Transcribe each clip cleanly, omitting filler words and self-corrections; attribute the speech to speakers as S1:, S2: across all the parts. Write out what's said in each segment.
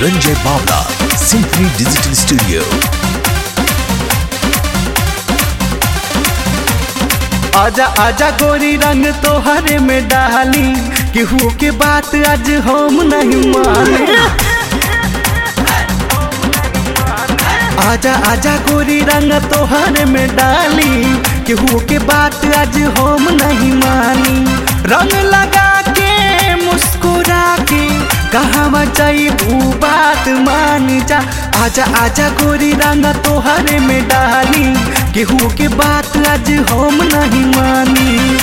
S1: रंजय बावला, symphony digital studio.
S2: आजा आजा गोरी रंग तोहरे में डाली, केहू के बात आज हम नहीं माने। आजा आजा गोरी रंग तोहरे में डाली, केहू के बात आज हम नहीं मानी। रंग लगा के मुस्कुरा के कहाँ जाइबू बात मान जा। आजा आजा गोरी रंग तोहरे में डाली, केहू के बात आज हम नहीं मानी।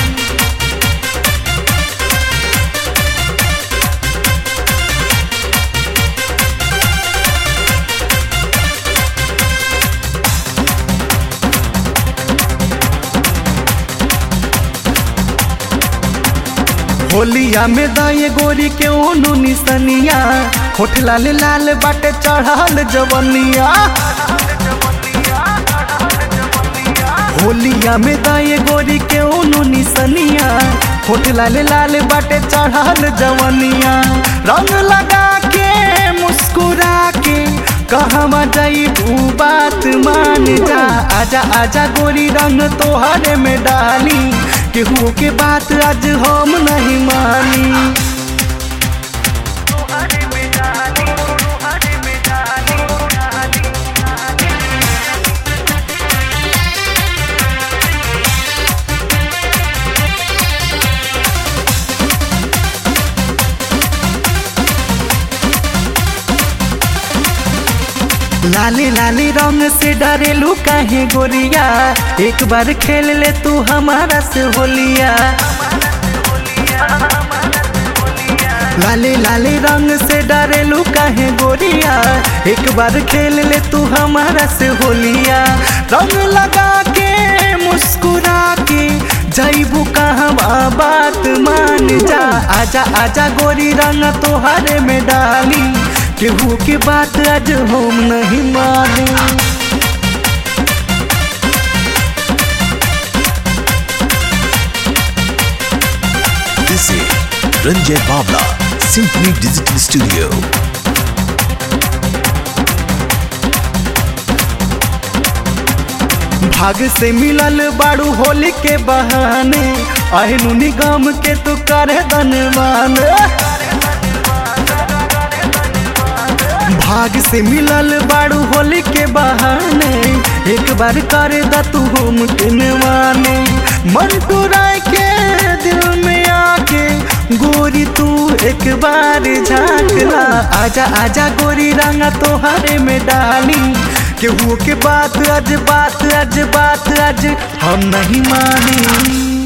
S2: होलिया में दाए गोरी के ओनो निसनिया, होठ लाल लाल बाटे चढ़ल जवनिया। होलिया में दाए गोरी के ओनो निसनिया, होठ लाल लाल बाटे चढ़ल जवनिया। रंग लगा के मुस्कुरा के कहवा जाइबू बात मान जा। आजा आजा गोरी रंग तोहरे में डाली, केहू के बात आज हम नहीं मानी। लाली लाली रंग से डरेलू काहे गोरिया, एक बार खेल ले तू हमारा से होलिया। लाली लाली रंग से डरेलू काहे गोरिया, एक बार खेल ले तू हमारा से होलिया। रंग लगा के मुस्कुरा के जाइबू कहाँ बात मान जा। आजा आजा गोरी रंग तोहरे में डाली, केहू की बात आज हम नहीं माने।
S1: दिस इज रंजय बावला, सिंफनी डिजिटल स्टूडियो।
S2: भाग से मिलल बाड़ू होली के बहाने, आहनु निगम के तू करे धनवान। भाग से मिलल बाड़ू होली के बहाने, एक बार कर दा तू हम किनवाने। मंटू राय के दिल में आके गोरी तू एक बार झांकला। आजा आजा गोरी रंग तोहरे में डाली, केहू के बात आज हम नहीं मानी।